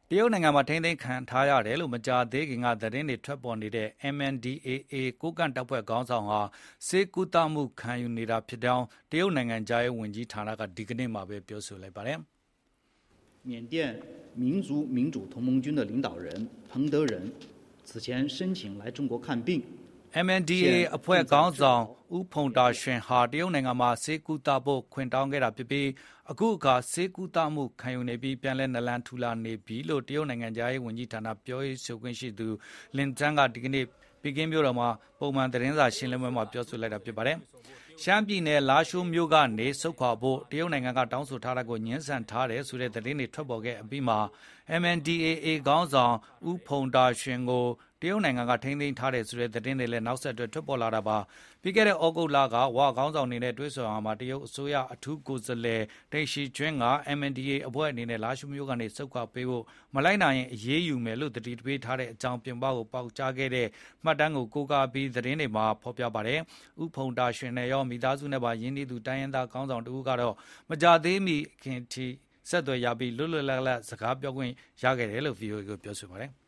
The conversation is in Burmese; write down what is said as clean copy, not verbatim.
တရုတ်နိုင်ငံမှာထိန်းသိမ်းခံထားရတယ်လို့မကြာသေးခင်ကသတင်းတွေထွက်ပေါ်နေတဲ့ MNDAA ကိုးကန့်တပ်ဖွဲ့ခေါင်းဆောင်ဟာဆေးကုသမှုခံယူနေတာဖြစ်ကြောင်းတရုတ်နိုင်ငံသားရေးဝန်ကြီးဌာနကဒီကနေ့မှာပဲပြောဆိုလိုက်ပါတယ်။缅甸民族民主同盟军的领导人彭德仁此前申请来中国看病。 MNDAA အဖွဲ့ခေါင်းဆောင်ဦးဖုန်တာရှင်ဟာတရုတ်နိုင်ငံမှာဆေးကုသဖို့ခွင့်တောင်းခဲ့တာဖြစ်ပြီးအခုအခါဆေးကုသမှုခံယူနေပြီးပြန်လည်နလန်ထူလာနေပြီလို့တရုတ်နိုင်ငံသားရေးဝန်ကြီးဌာနပြောရေးဆိုခွင့်ရှိသူလင်ကျန်းကဒီကနေ့ပီကင်းမြို့တော်မှာပုံမှန်သတင်းစာရှင်းလင်းပွဲမှာပြောဆိုလိုက်တာဖြစ်ပါတယ်။ရှမ်းပြည်နယ်လာရှိုးမြို့ကနေဆုတ်ခွာဖို့တရုတ်နိုင်ငံကတောင်းဆိုထားတာကိုညှင်းဆန်ထားတယ်ဆိုတဲ့သတင်းတွေထွက်ပေါ်ခဲ့အပြီးမှာ MNDAA ခေါင်းဆောင်ဦးဖုန်တာရှင်ကိုတရုတ်နိုင်ငံကထိန်းသိမ်းထားတယ်ဆိုတဲ့သတင်းတွေလည်းနောက်ဆက်တွဲထွက်ပေါ်လာတာပါပြီးခဲ့တဲ့ဩဂုတ်လကဝါခေါင်းဆောင်နေနဲ့တွဲဆောင်အောင်မှာတရုတ်အစိုးရအထူးကိုယ်စားလှယ်တိန်ရှီကျွင်းက MNDAA အဖွဲ့အနေနဲ့လာရှိုးမြို့ကနေစုတ်ခွာပေးဖို့မလိုက်နိုင်ရင်အရေးယူမယ်လို့တတိပေးထားတဲ့အကြောင်းပြင်ပကိုပေါက်ကြားခဲ့တဲ့မှတ်တမ်းကိုကိုးကားပြီးသတင်းတွေမှာဖော်ပြပါတယ်ဥဖုန်တာရှင်နဲ့ရောမိသားစုနဲ့ပါရင်းနှီးသူတိုင်းရင်းသားခေါင်းဆောင်တူကတော့မကြသေးမီခင်ထိဆက်သွယ်ရပြီးလွတ်လွတ်လပ်လပ်စကားပြောခွင့်ရခဲ့တယ်လို့ VOA ကိုပြောဆိုပါတယ်